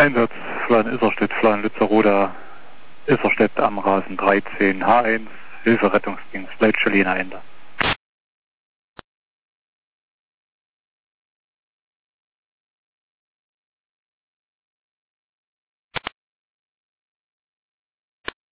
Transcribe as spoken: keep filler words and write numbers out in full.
Einsatz Fladen Isserstedt, Fladen Lützerroda, Isserstedt am Rasen dreizehn H eins, Hilfe Rettungsdienst, Leitstelle Ende.